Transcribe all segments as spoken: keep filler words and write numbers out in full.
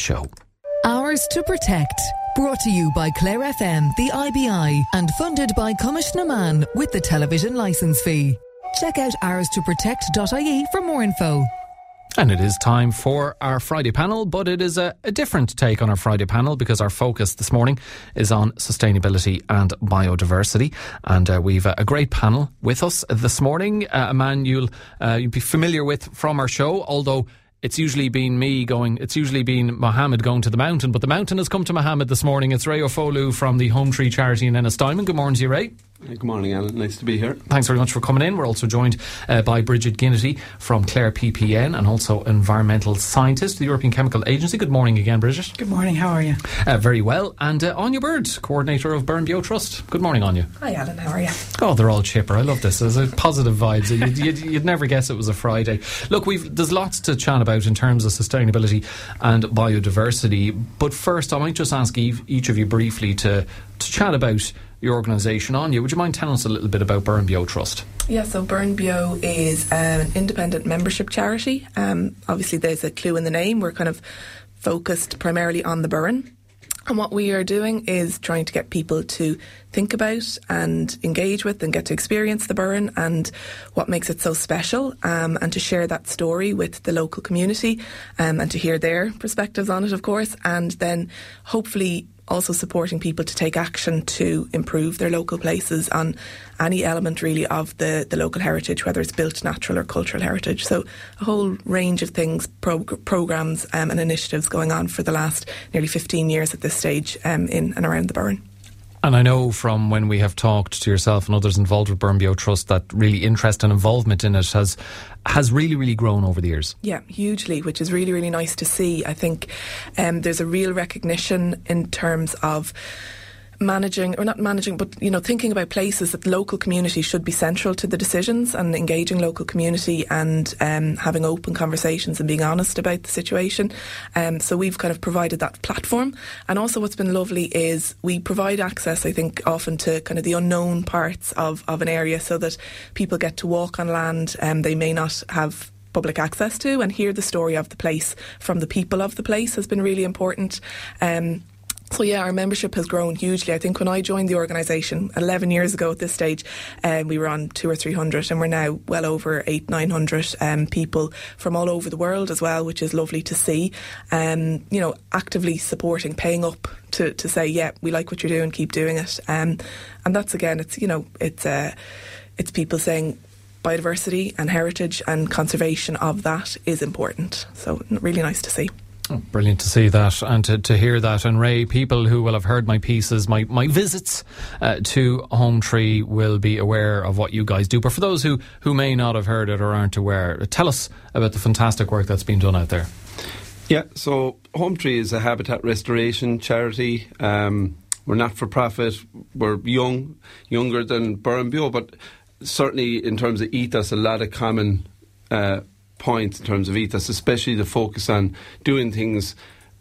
show. Hours to Protect. Brought to you by Clare F M, the I B I, and funded by Commissioner Mann with the television licence fee. Check out hours to protect dot I E for more info. And it is time for our Friday panel, but it is a, a different take on our Friday panel because our focus this morning is on sustainability and biodiversity. And uh, we've a, a great panel with us this morning, uh, a man you'll uh, you'll be familiar with from our show, although it's usually been me going, it's usually been Mohammed going to the mountain, but the mountain has come to Mohammed this morning. It's Ray Ofolu from the Home Tree Charity in Ennistimon. Good morning to you, Ray. Good morning, Alan. Nice to be here. Thanks very much for coming in. We're also joined uh, by Bridget Ginnity from Clare P P N and also environmental scientist, the European Chemical Agency. Good morning again, Bridget. Good morning. How are you? Uh, very well. And uh, Anya Bird, coordinator of Burn Bio Trust. Good morning, Anya. Hi, Alan. How are you? Oh, they're all chipper. I love this. There's a positive vibes. You'd, you'd, you'd never guess it was a Friday. Look, we've there's lots to chat about in terms of sustainability and biodiversity. But first, I might just ask each of you briefly to, to chat about your organisation. Anya, would you mind telling us a little bit about Burn Bio Trust? Yeah, so Burn Bio is an independent membership charity. Um, obviously, there's a clue in the name. We're kind of focused primarily on the burn. And what we are doing is trying to get people to think about and engage with and get to experience the burn and what makes it so special, um, and to share that story with the local community, um, and to hear their perspectives on it, of course, and then hopefully also supporting people to take action to improve their local places on any element really of the, the local heritage, whether it's built natural or cultural heritage. So a whole range of things, prog- programmes um, and initiatives going on for the last nearly fifteen years at this stage um, in and around the burn. And I know from when we have talked to yourself and others involved with Burn Bio Trust that really interest and involvement in it has has really, really grown over the years. Yeah, hugely, which is really, really nice to see. I think um, there's a real recognition in terms of managing, or not managing, but, you know, thinking about places that the local community should be central to the decisions and engaging local community and um, having open conversations and being honest about the situation. Um, so we've kind of provided that platform. And also what's been lovely is we provide access, I think, often to kind of the unknown parts of, of an area so that people get to walk on land and they may not have public access to, and hear the story of the place from the people of the place has been really important. Um, So yeah, our membership has grown hugely. I think when I joined the organisation eleven years ago at this stage, um, we were on two or three hundred, and we're now well over eight, nine hundred um, people from all over the world as well, which is lovely to see. Um, you know, actively supporting, paying up to, to say, yeah, we like what you're doing, keep doing it. Um, and that's again, it's you know, it's uh, it's people saying biodiversity and heritage and conservation of that is important. So really nice to see. Oh, brilliant to see that and to, to hear that. And Ray, people who will have heard my pieces, my, my visits uh, to Home Tree will be aware of what you guys do. But for those who, who may not have heard it or aren't aware, tell us about the fantastic work that's been done out there. Yeah, so Home Tree is a habitat restoration charity. Um, we're not for profit. We're young, younger than Burn Bio, but certainly in terms of ethos, a lot of common uh points in terms of ethos, especially the focus on doing things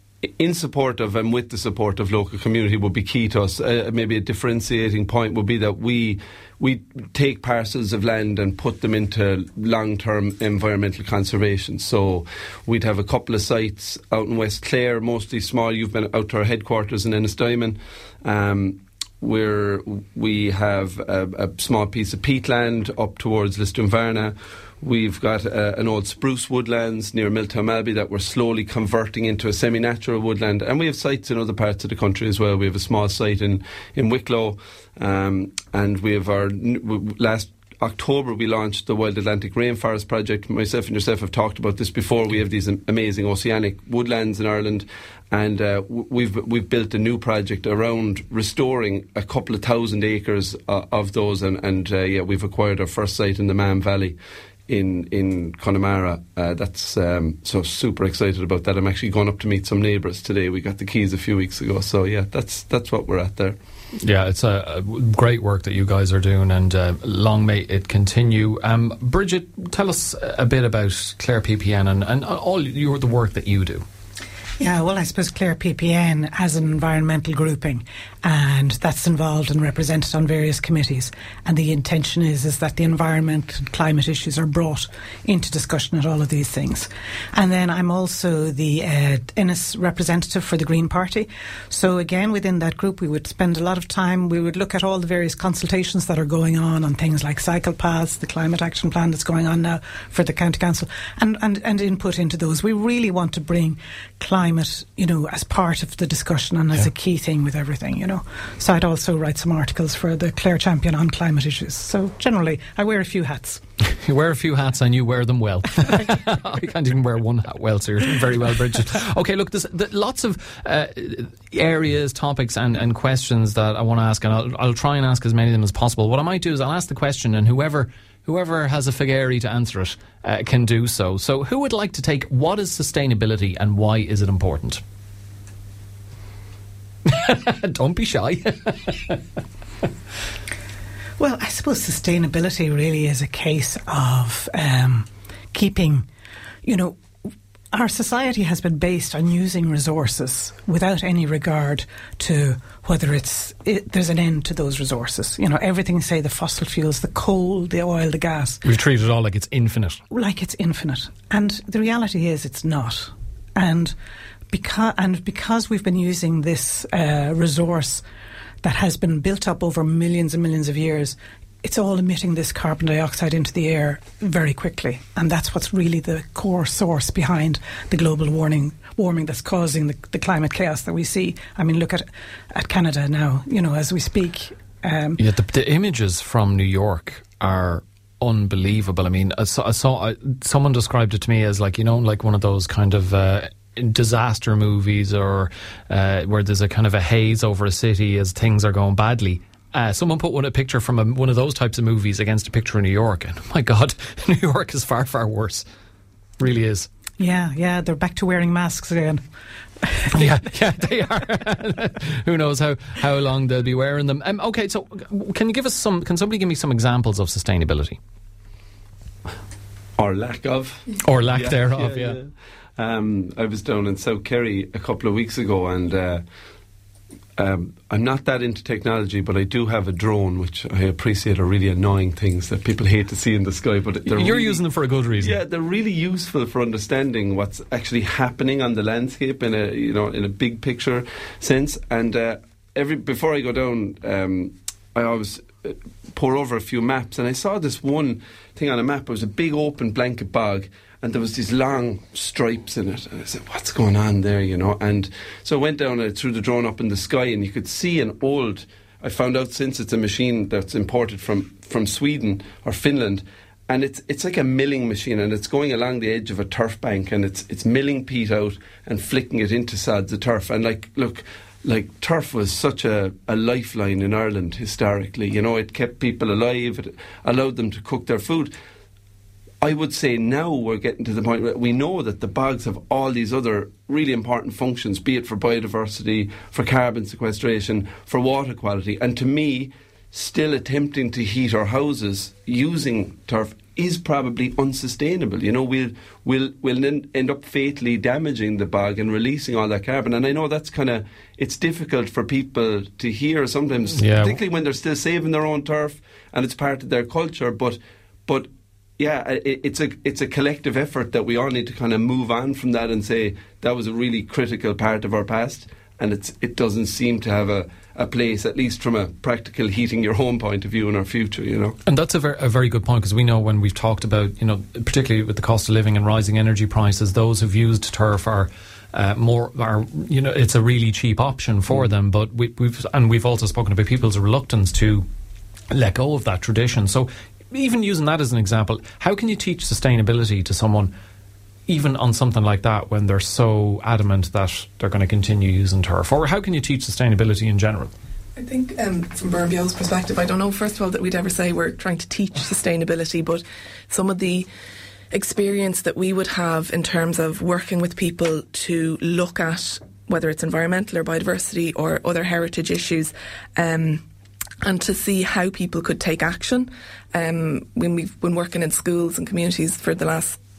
in support of and with the support of local community would be key to us. Uh, maybe a differentiating point would be that we we take parcels of land and put them into long-term environmental conservation. So we'd have a couple of sites out in West Clare, mostly small. You've been out to our headquarters in Ennistimon. Um, where we have a, a small piece of peatland up towards Lisdoonvarna. We've got uh, an old spruce woodlands near Milltown Malby that we're slowly converting into a semi-natural woodland. And we have sites in other parts of the country as well. We have a small site in, in Wicklow. Um, and we have our last October we launched the Wild Atlantic Rainforest Project. Myself and yourself have talked about this before. We have these amazing oceanic woodlands in Ireland, and uh, we've we've built a new project around restoring a couple of thousand acres uh, of those, and, and uh, yeah, we've acquired our first site in the Mam Valley in in Connemara. Uh, that's um, so super excited about that. I'm actually going up to meet some neighbours today. We got the keys a few weeks ago, so yeah, that's that's what we're at there. Yeah, it's a, a great work that you guys are doing, and uh, long may it continue. Um, Bridget, tell us a bit about Clare P P N and, and all your, the work that you do. Yeah, well, I suppose Clare P P N has an environmental grouping, and that's involved and represented on various committees. And the intention is is that the environment and climate issues are brought into discussion at all of these things. And then I'm also the uh, Innis representative for the Green Party. So again, within that group, we would spend a lot of time. We would look at all the various consultations that are going on on things like cycle paths, the climate action plan that's going on now for the county council, and and, and input into those. We really want to bring climate, you know, as part of the discussion and as yeah. a key thing with everything, you know. So I'd also write some articles for the Clare Champion on climate issues. So generally, I wear a few hats. You wear a few hats and you wear them well. I can't even wear one hat well, so you're doing very well, Bridget. Okay, look, there's, there's lots of uh, areas, topics and, and questions that I want to ask, and I'll, I'll try and ask as many of them as possible. What I might do is I'll ask the question, and whoever whoever has a figari to answer it uh, can do so. So who would like to take what is sustainability and why is it important? Don't be shy. Well, I suppose sustainability really is a case of um, keeping, you know, our society has been based on using resources without any regard to whether it's it, there's an end to those resources. You know, everything, say, the fossil fuels, the coal, the oil, the gas. We've treated it all like it's infinite. Like it's infinite. And the reality is it's not. And because, and because we've been using this uh, resource that has been built up over millions and millions of years, it's all emitting this carbon dioxide into the air very quickly. And that's what's really the core source behind the global warming warming that's causing the, the climate chaos that we see. I mean, look at at Canada now, you know, as we speak. Um, yeah, the, the images from New York are unbelievable. I mean, I saw, I saw I, someone described it to me as like, you know, like one of those kind of Uh, disaster movies or uh, where there's a kind of a haze over a city as things are going badly. Uh, someone put one a picture from a, one of those types of movies against a picture of New York, and oh my God, New York is far, far worse. Really is. Yeah, yeah, they're back to wearing masks again. yeah, yeah, they are. Who knows how, how long they'll be wearing them. Um, okay, so can you give us some? Can somebody give me some examples of sustainability, or lack of, or lack yeah, thereof? Yeah. yeah. yeah. Um, I was down in South Kerry a couple of weeks ago, and uh, um, I'm not that into technology, but I do have a drone, which I appreciate are really annoying things that people hate to see in the sky. But you're really, using them for a good reason. Yeah, they're really useful for understanding what's actually happening on the landscape in a you know in a big picture sense. And uh, every before I go down, um, I always uh, pour over a few maps, and I saw this one thing on a map. It was a big open blanket bog, and there was these long stripes in it. And I said, what's going on there, you know? And so I went down and threw the drone up in the sky, and you could see an old... I found out since it's a machine that's imported from, from Sweden or Finland, and it's it's like a milling machine, and it's going along the edge of a turf bank, and it's it's milling peat out and flicking it into sods of turf. And, like, look... Like, turf was such a, a lifeline in Ireland historically. You know, it kept people alive, it allowed them to cook their food. I would say now we're getting to the point where we know that the bogs have all these other really important functions, be it for biodiversity, for carbon sequestration, for water quality. And to me, still attempting to heat our houses using turf is probably unsustainable. You know, we'll we'll we'll end up fatally damaging the bog and releasing all that carbon. And I know that's kind of, it's difficult for people to hear sometimes, yeah. particularly when they're still saving their own turf and it's part of their culture. But but yeah, it, it's a it's a collective effort that we all need to kind of move on from that and say that was a really critical part of our past, and it's it doesn't seem to have a a place, at least from a practical heating your home point of view in our future, you know. And that's a, ver- a very good point, because we know when we've talked about, you know, particularly with the cost of living and rising energy prices, those who've used turf are uh, more, are, you know, it's a really cheap option for mm. them. But we, we've, and we've also spoken about people's reluctance to let go of that tradition. So even using that as an example, how can you teach sustainability to someone even on something like that when they're so adamant that they're going to continue using turf? Or how can you teach sustainability in general? I think um, from Burnbio's perspective, I don't know, first of all, that we'd ever say we're trying to teach sustainability, but some of the experience that we would have in terms of working with people to look at whether it's environmental or biodiversity or other heritage issues, um, and to see how people could take action. Um, when we've been working in schools and communities for the last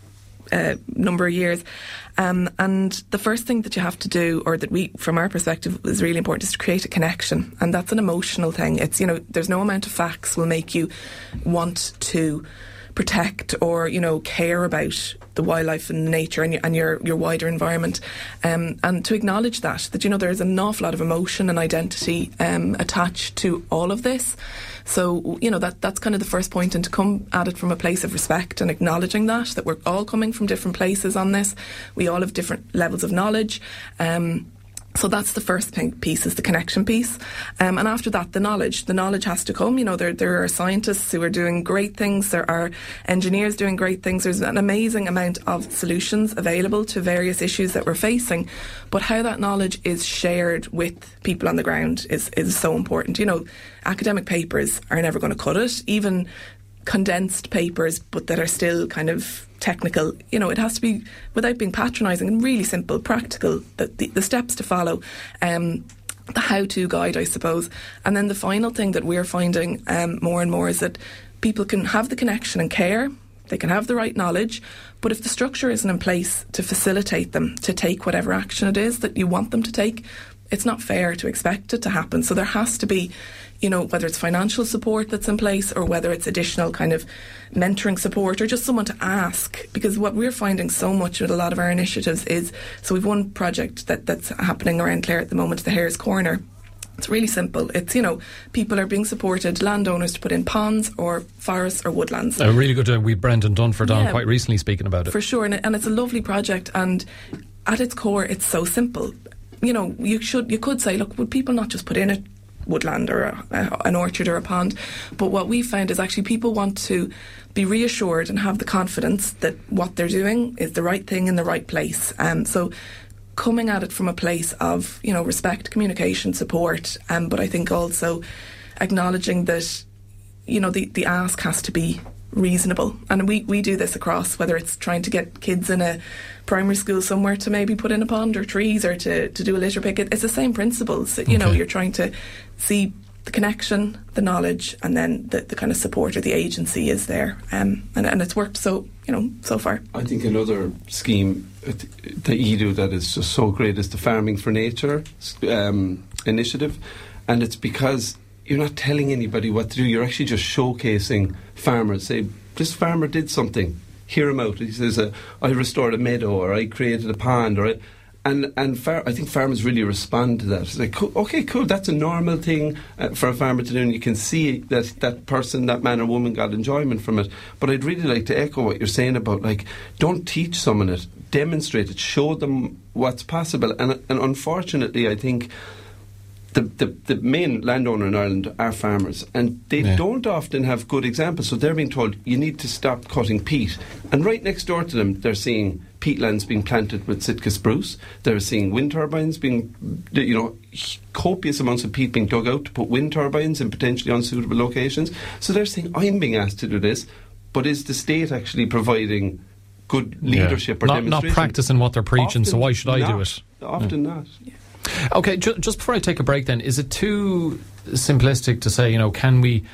uh, number of years. Um, and the first thing that you have to do, or that we, from our perspective, is really important, is to create a connection. And that's an emotional thing. It's, you know, there's no amount of facts will make you want to protect or, you know, care about the wildlife and nature and your, and your, your wider environment. Um, and to acknowledge that, that, you know, there's an awful lot of emotion and identity um, attached to all of this. So, you know, that that's kind of the first point, and to come at it from a place of respect and acknowledging that, that we're all coming from different places on this. We all have different levels of knowledge. Um, So that's the first piece, is the connection piece. Um, and after that, the knowledge. The knowledge has to come. You know, there there are scientists who are doing great things. There are engineers doing great things. There's an amazing amount of solutions available to various issues that we're facing. But how that knowledge is shared with people on the ground is, is so important. You know, academic papers are never going to cut it. Even condensed papers, but that are still kind of technical, you know, it has to be, without being patronising, and really simple, practical, the, the, the steps to follow, um, the how-to guide, I suppose. And then the final thing that we're finding um, more and more is that people can have the connection and care, they can have the right knowledge, but if the structure isn't in place to facilitate them to take whatever action it is that you want them to take, it's not fair to expect it to happen. So there has to be, you know, whether it's financial support that's in place, or whether it's additional kind of mentoring support, or just someone to ask. Because what we're finding so much with a lot of our initiatives is, so we've one project that, that's happening around Clare at the moment, the Hare's Corner. It's really simple. It's, you know, people are being supported, landowners, to put in ponds or forests or woodlands. A really good, uh, we Brendan Dunford on yeah, quite recently speaking about it. For sure, and, it, and it's a lovely project, and at its core, it's so simple. You know, you should, you could say, look, would people not just put in a woodland or a, a, an orchard or a pond? But what we found is actually people want to be reassured and have the confidence that what they're doing is the right thing in the right place. Um, so coming at it from a place of, you know, respect, communication, support, um, but I think also acknowledging that, you know, the, the ask has to be reasonable. And we, we do this across, whether it's trying to get kids in a primary school somewhere to maybe put in a pond or trees, or to, to do a litter pick. It's the same principles. You okay. know, you're trying to see the connection, the knowledge, and then the, the kind of support or the agency is there. Um, and, and it's worked so, you know, so far. I think another scheme that you do that is just so great is the Farming for Nature um, initiative. And it's because you're not telling anybody what to do. You're actually just showcasing farmers. Say, this farmer did something. Hear him out. He says, uh, I restored a meadow, or I created a pond, or I, and and far, I think farmers really respond to that. It's like, cool, okay, cool. That's a normal thing uh, for a farmer to do, and you can see that that person, that man or woman, got enjoyment from it. But I'd really like to echo what you're saying about, like, don't teach someone it, demonstrate it, show them what's possible. And and unfortunately, I think The, the the main landowner in Ireland are farmers, and they yeah. don't often have good examples. So they're being told, you need to stop cutting peat. And right next door to them, they're seeing peatlands being planted with Sitka spruce. They're seeing wind turbines being, you know, copious amounts of peat being dug out to put wind turbines in potentially unsuitable locations. So they're saying, I'm being asked to do this, but is the state actually providing good leadership yeah. or not, demonstration? Not practicing what they're preaching, often so why should I not, do it? Often yeah. not. Yeah. Okay, ju- just before I take a break then, is it too simplistic to say, you know, can we,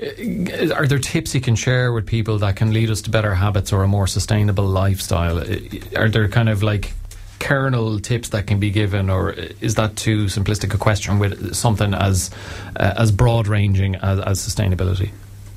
uh, are there tips you can share with people that can lead us to better habits or a more sustainable lifestyle? Are there kind of like kernel tips that can be given, or is that too simplistic a question with something as uh, as broad-ranging as, as sustainability?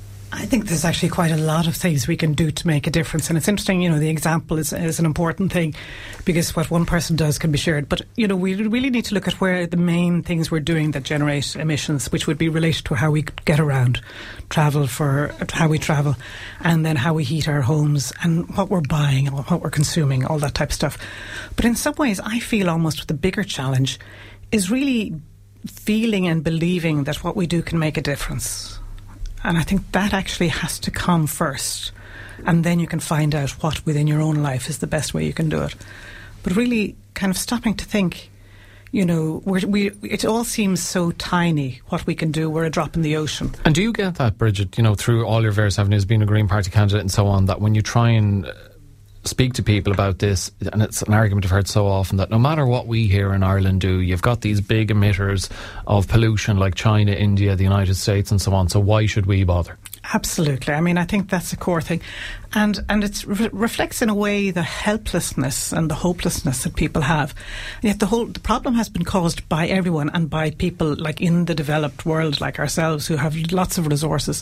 I think there's actually quite a lot of things we can do to make a difference. And it's interesting, you know, the example is, is an important thing, because what one person does can be shared. But, you know, we really need to look at where the main things we're doing that generate emissions, which would be related to how we get around, travel for how we travel, and then how we heat our homes, and what we're buying and what we're consuming, all that type of stuff. But in some ways, I feel almost the bigger challenge is really feeling and believing that what we do can make a difference. And I think that actually has to come first, and then you can find out what within your own life is the best way you can do it. But really kind of stopping to think, you know, we're, we it all seems so tiny what we can do. We're a drop in the ocean. And do you get that, Bridget, you know, through all your various avenues, being a Green Party candidate and so on, that when you try and speak to people about this, and it's an argument I've heard so often, that no matter what we here in Ireland do, you've got these big emitters of pollution like China, India, the United States and so on, so why should we bother? Absolutely. I mean, I think that's a core thing. And and it re- reflects in a way the helplessness and the hopelessness that people have. And yet the whole the problem has been caused by everyone and by people like in the developed world like ourselves who have lots of resources.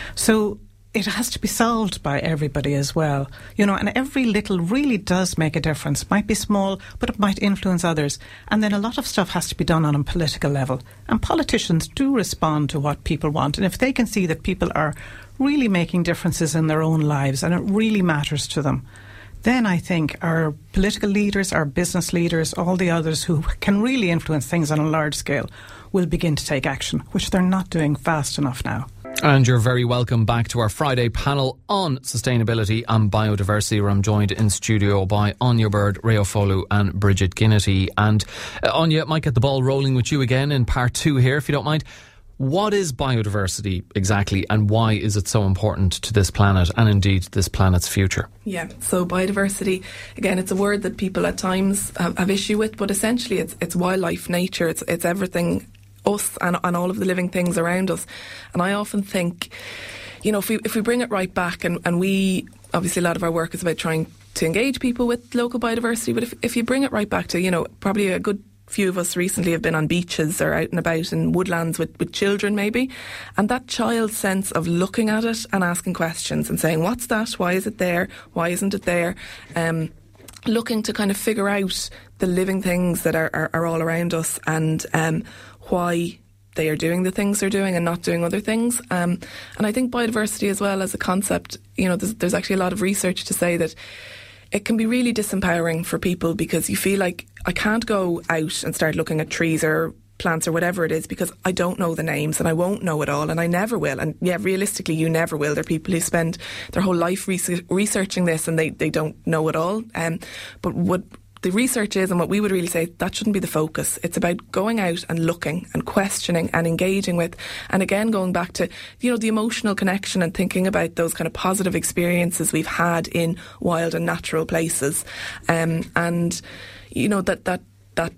So it has to be solved by everybody as well. You know, and every little really does make a difference. It might be small, but it might influence others. And then a lot of stuff has to be done on a political level. And politicians do respond to what people want. And if they can see that people are really making differences in their own lives and it really matters to them, then I think our political leaders, our business leaders, all the others who can really influence things on a large scale will begin to take action, which they're not doing fast enough now. And you're very welcome back to our Friday panel on sustainability and biodiversity, where I'm joined in studio by Anya Bird, Reo Folu and Bridget Ginnity. And uh, Anya, might get the ball rolling with you again in part two here, if you don't mind. What is biodiversity exactly, and why is it so important to this planet and indeed this planet's future? Yeah, so biodiversity, again, it's a word that people at times have, have issue with, but essentially it's it's wildlife, nature, it's it's everything, us and, and all of the living things around us. And I often think, you know, if we if we bring it right back, and, and we, obviously a lot of our work is about trying to engage people with local biodiversity, but if, if you bring it right back to, you know, probably a good few of us recently have been on beaches or out and about in woodlands with, with children maybe, and that child's sense of looking at it and asking questions and saying, what's that, why is it there, why isn't it there, um, looking to kind of figure out the living things that are, are, are all around us, and um, why they are doing the things they're doing and not doing other things. Um, and I think biodiversity as well as a concept, you know, there's, there's actually a lot of research to say that it can be really disempowering for people, because you feel like, I can't go out and start looking at trees or plants or whatever it is because I don't know the names and I won't know it all, and I never will. And yeah, realistically, you never will. There are people who spend their whole life re- researching this and they, they don't know it all. Um, but what the research is, and what we would really say, that shouldn't be the focus. It's about going out and looking and questioning and engaging with, and again going back to, you know, the emotional connection and thinking about those kind of positive experiences we've had in wild and natural places, um, and you know that that that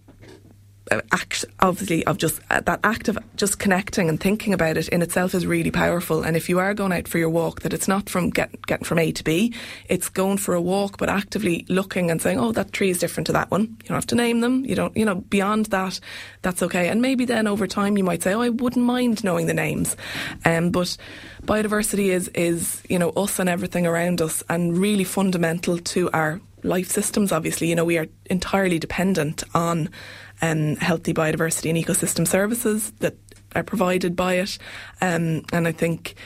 act, obviously, of just uh, that act of just connecting and thinking about it in itself is really powerful. And if you are going out for your walk, that it's not from get, getting from A to B, it's going for a walk, but actively looking and saying, oh, that tree is different to that one. You don't have to name them. You don't, you know, beyond that, that's okay. And maybe then over time you might say, oh, I wouldn't mind knowing the names. Um, but biodiversity is, is, you know, us and everything around us, and really fundamental to our life systems. Obviously, you know, we are entirely dependent on um, healthy biodiversity and ecosystem services that are provided by it. Um, and I think,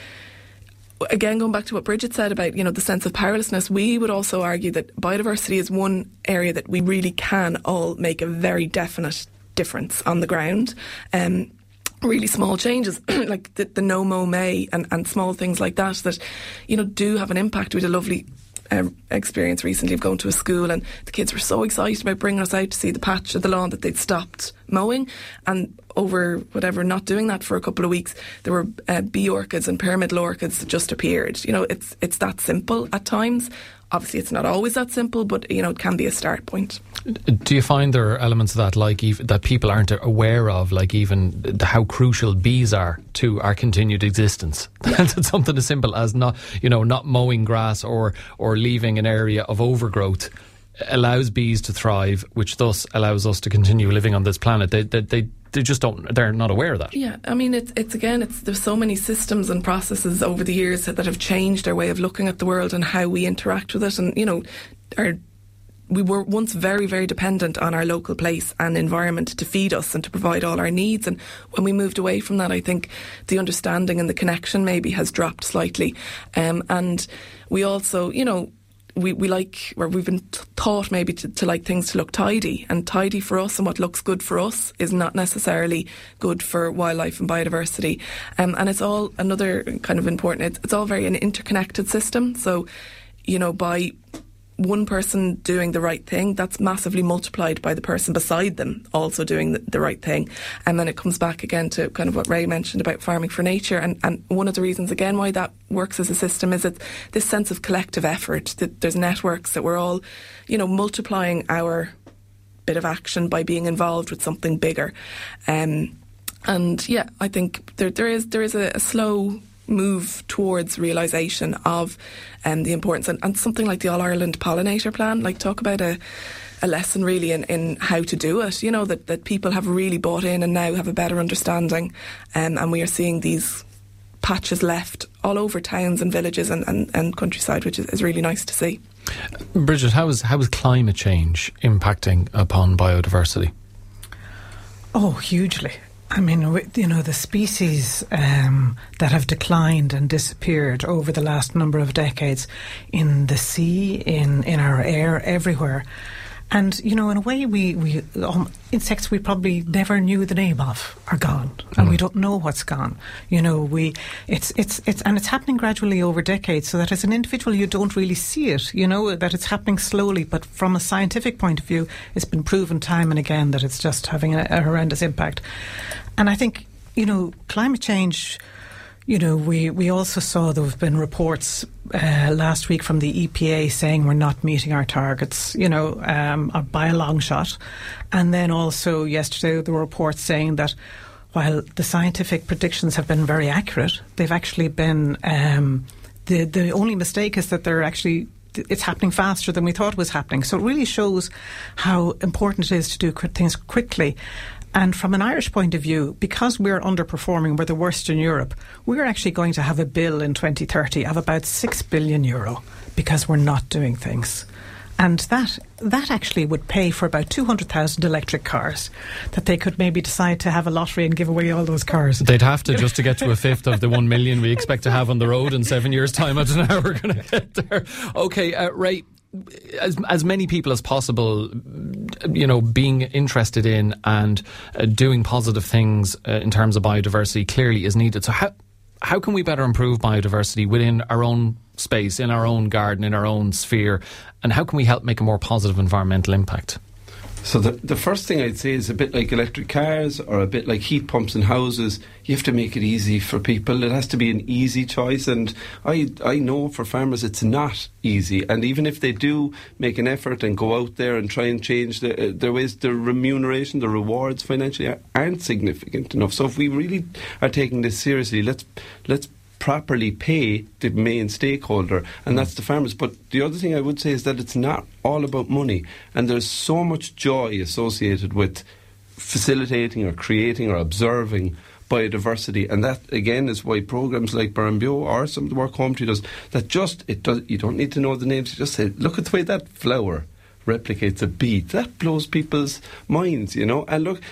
again, going back to what Bridget said about, you know, the sense of powerlessness, we would also argue that biodiversity is one area that we really can all make a very definite difference on the ground. Um, really small changes like the, the no mow may and, and small things like that that, you know, do have an impact. We had a lovely Um, experience recently of going to a school, and the kids were so excited about bringing us out to see the patch of the lawn that they'd stopped mowing, and over whatever not doing that for a couple of weeks, there were uh, bee orchids and pyramidal orchids that just appeared. You know, it's it's that simple at times. Obviously it's not always that simple, but you know, it can be a start point. Do you find there are elements of that, like even, that people aren't aware of, like even the, how crucial bees are to our continued existence? That's something as simple as not, you know, not mowing grass or or leaving an area of overgrowth allows bees to thrive, which thus allows us to continue living on this planet. They they they, they just don't. They're not aware of that. Yeah, I mean, it's it's again, it's there's so many systems and processes over the years that, that have changed our way of looking at the world and how we interact with it, and you know, our. We were once very, very dependent on our local place and environment to feed us and to provide all our needs. And when we moved away from that, I think the understanding and the connection maybe has dropped slightly. Um, and we also, you know, we, we like, or we've been t- taught maybe to, to like things to look tidy. And tidy for us and what looks good for us is not necessarily good for wildlife and biodiversity. Um, and it's all another kind of important, it's, it's all very an interconnected system. So, you know, by one person doing the right thing, that's massively multiplied by the person beside them also doing the, the right thing. And then it comes back again to kind of what Ray mentioned about farming for nature. And, and one of the reasons, again, why that works as a system is it's this sense of collective effort, that there's networks that we're all, you know, multiplying our bit of action by being involved with something bigger. Um, and yeah, I think there there is there is a, a slow move towards realisation of um, the importance, and, and something like the All-Ireland Pollinator Plan, like talk about a, a lesson really in, in how to do it, you know, that, that people have really bought in and now have a better understanding, um, and we are seeing these patches left all over towns and villages and, and, and countryside, which is, is really nice to see. Bridget, how is, how is climate change impacting upon biodiversity? Oh, hugely. I mean, you know, the species um, that have declined and disappeared over the last number of decades in the sea, in, in our air, everywhere. And, you know, in a way, we, we um, insects we probably never knew the name of are gone, and mm. we don't know what's gone. You know, we it's it's it's and it's happening gradually over decades, so that as an individual you don't really see it. You know that it's happening slowly, but from a scientific point of view, it's been proven time and again that it's just having a, a horrendous impact. And I think, you know, climate change. You know, we, we also saw there have been reports uh, last week from the E P A saying we're not meeting our targets, you know, um, by a long shot. And then also yesterday there were reports saying that while the scientific predictions have been very accurate, they've actually been, um, the, the only mistake is that they're actually, it's happening faster than we thought was happening. So it really shows how important it is to do things quickly. And from an Irish point of view, because we're underperforming, we're the worst in Europe, we're actually going to have a bill in twenty thirty of about six billion euro because we're not doing things. And that that actually would pay for about two hundred thousand electric cars that they could maybe decide to have a lottery and give away all those cars. They'd have to just to get to a fifth of the one million we expect to have on the road in seven years' time. I don't know how we're going to get there. OK, uh, Ray, As, as many people as possible, you know, being interested in and uh, doing positive things uh, in terms of biodiversity clearly is needed. So how how can we better improve biodiversity within our own space, in our own garden, in our own sphere, and how can we help make a more positive environmental impact? So the the first thing I'd say is a bit like electric cars or a bit like heat pumps in houses. You have to make it easy for people. It has to be an easy choice, and I I know for farmers it's not easy. And even if they do make an effort and go out there and try and change the, uh, their ways, the remuneration, the rewards financially aren't significant enough. So if we really are taking this seriously, let's let's properly pay the main stakeholder, and that's the farmers. But the other thing I would say is that it's not all about money, and there's so much joy associated with facilitating or creating or observing biodiversity, and that again is why programs like Burren Bio or some of the work Home Tree does, that just it does you don't need to know the names, you just say look at the way that flower replicates a bee. That blows people's minds, you know. And look,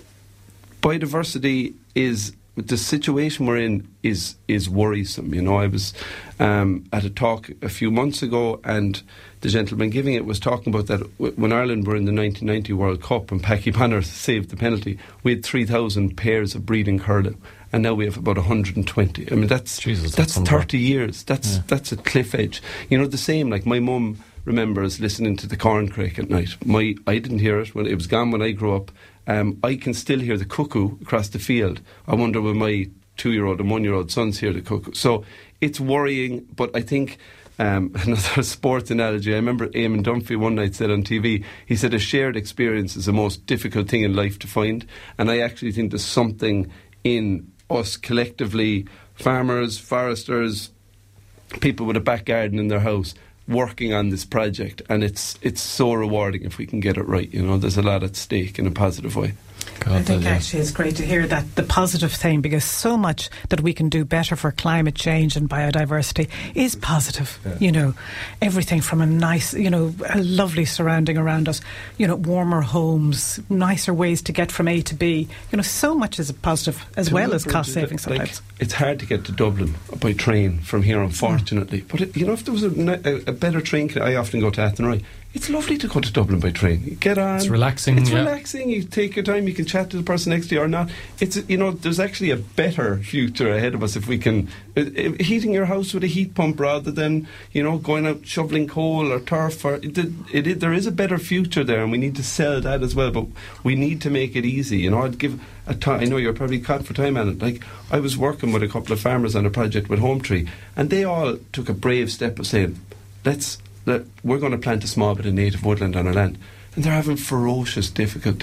biodiversity is the situation we're in is is worrisome. You know, I was um, at a talk a few months ago, and the gentleman giving it was talking about that w- when Ireland were in the nineteen ninety World Cup and Packy Banner saved the penalty, we had three thousand pairs of breeding curlew, and now we have about one hundred twenty. I mean, that's Jesus, that's, that's thirty years. That's yeah. that's a cliff edge. You know, the same, like my mum remembers listening to the corncrake at night. My I didn't hear it when it was gone when I grew up. Um, I can still hear the cuckoo across the field. I wonder will my two-year-old and one-year-old sons hear the cuckoo. So it's worrying, but I think um, another sports analogy, I remember Eamon Dunphy one night said on T V, he said a shared experience is the most difficult thing in life to find, and I actually think there's something in us collectively, farmers, foresters, people with a back garden in their house, working on this project, and it's it's so rewarding if we can get it right. You know, there's a lot at stake in a positive way. God, I think actually it's great to hear that, the positive thing, because so much that we can do better for climate change and biodiversity is positive. Yeah. You know, everything from a nice, you know, a lovely surrounding around us, you know, warmer homes, nicer ways to get from A to B. You know, so much is positive as to well as cost saving sometimes. Like, it's hard to get to Dublin by train from here, unfortunately. Mm. But it, you know, if there was a, a, a better train, I often go to Athenry. It's lovely to go to Dublin by train. You get on. It's relaxing. It's yeah. relaxing. You take your time. You can chat to the person next to you or not. It's, you know, there's actually a better future ahead of us if we can uh, uh, heating your house with a heat pump rather than, you know, going out shoveling coal or turf. Or it, it, it, there is a better future there, and we need to sell that as well. But we need to make it easy. You know, I'd give a time. I know you're probably caught for time, Alan. Like I was working with a couple of farmers on a project with Home Tree, and they all took a brave step of saying, "Let's." That we're going to plant a small bit of native woodland on our land, and they're having ferocious difficulty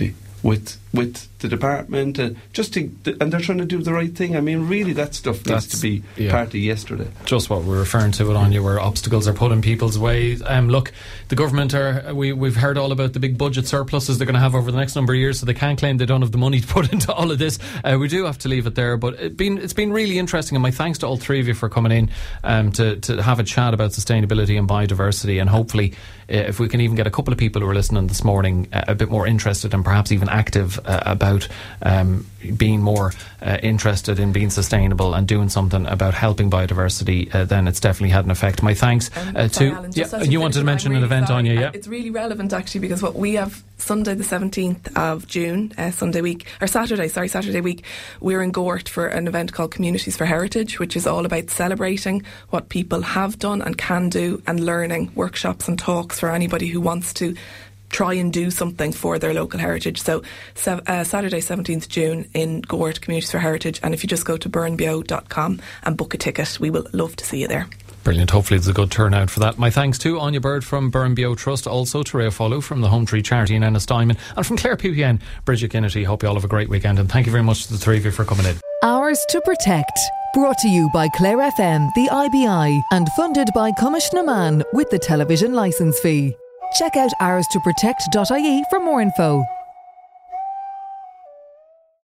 with with the department, and just to, and they're trying to do the right thing. I mean, really, that stuff needs That's, to be yeah. part of yesterday. Just what we're referring to it on you, where obstacles are put in people's way. Um, look, the government are, we, we've heard all about the big budget surpluses they're going to have over the next number of years, so they can't claim they don't have the money to put into all of this. Uh, we do have to leave it there, but it's been, it's been really interesting, and my thanks to all three of you for coming in um, to, to have a chat about sustainability and biodiversity, and hopefully uh, if we can even get a couple of people who are listening this morning uh, a bit more interested and perhaps even active uh, about um, being more uh, interested in being sustainable and doing something about helping biodiversity, uh, then it's definitely had an effect. My thanks um, uh, sorry, to Alan, yeah, you wanted to mention really an event, sorry. Anya, yeah? Uh, it's really relevant actually, because what we have Sunday the seventeenth of June, uh, Sunday week, or Saturday, sorry, Saturday week, we're in Gort for an event called Communities for Heritage, which is all about celebrating what people have done and can do, and learning, workshops and talks for anybody who wants to try and do something for their local heritage. So uh, Saturday seventeenth June in Gort, Communities for Heritage, and if you just go to burn bio dot com and book a ticket, we will love to see you there. Brilliant. Hopefully there's a good turnout for that. My thanks to Anya Bird from Burn Bio Trust, also to Rea Follow from the Home Tree Charity in Ennisdiamond, and from Clare P P N, Bridget Kennedy. Hope you all have a great weekend, and thank you very much to the three of you for coming in. Hours to Protect. Brought to you by Clare F M, the I B I, and funded by Commissioner Mann with the television licence fee. Check out hours to protect dot I E for more info.